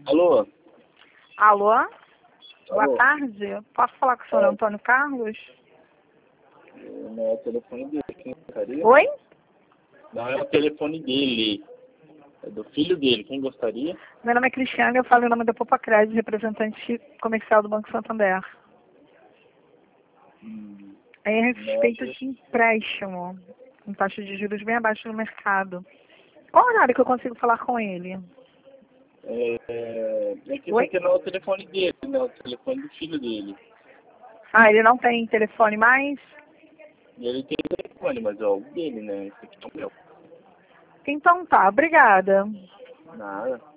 Alô? Alô? Boa Alô? tarde. Posso falar com o senhor Antônio Carlos? Não é o telefone dele, quem gostaria? Oi? Não é o telefone dele, é do filho dele, quem gostaria? Meu nome é Cristiane, eu falo em nome da Popa Crédito, representante comercial do Banco Santander. É a respeito Nossa, de empréstimo, com taxa de juros bem abaixo do mercado. Qual horário que eu consigo falar com ele? é que isso Oi? aqui não é o telefone dele, né? É o telefone do filho dele. Ah, ele não tem telefone mais? E ele tem telefone, mas é o dele, né? Esse aqui é o meu. Então tá, obrigada. Nada.